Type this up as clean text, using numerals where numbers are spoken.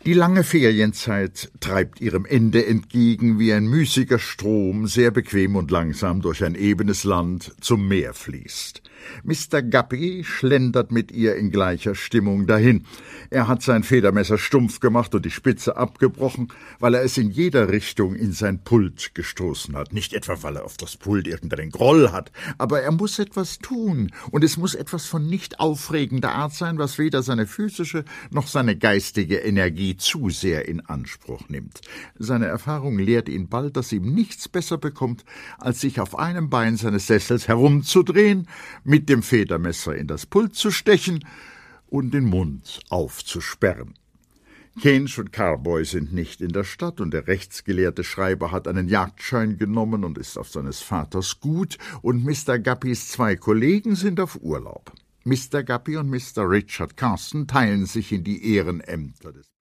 Die lange Ferienzeit treibt ihrem Ende entgegen wie ein müßiger Strom, sehr bequem und langsam durch ein ebenes Land zum Meer fließt. Mr. Guppy schlendert mit ihr in gleicher Stimmung dahin. Er hat sein Federmesser stumpf gemacht und die Spitze abgebrochen, weil er es in jeder Richtung in sein Pult gestoßen hat. Nicht etwa, weil er auf das Pult irgendeinen Groll hat, aber er muss etwas tun, und es muss etwas von nicht aufregender Art sein, was weder seine physische noch seine geistige Energie zu sehr in Anspruch nimmt. Seine Erfahrung lehrt ihn bald, dass ihm nichts besser bekommt, als sich auf einem Bein seines Sessels herumzudrehen, mit dem Federmesser in das Pult zu stechen und den Mund aufzusperren. Kinch und Carboy sind nicht in der Stadt, und der rechtsgelehrte Schreiber hat einen Jagdschein genommen und ist auf seines Vaters Gut, und Mr. Guppys 2 Kollegen sind auf Urlaub. Mr. Guppy und Mr. Richard Carson teilen sich in die Ehrenämter des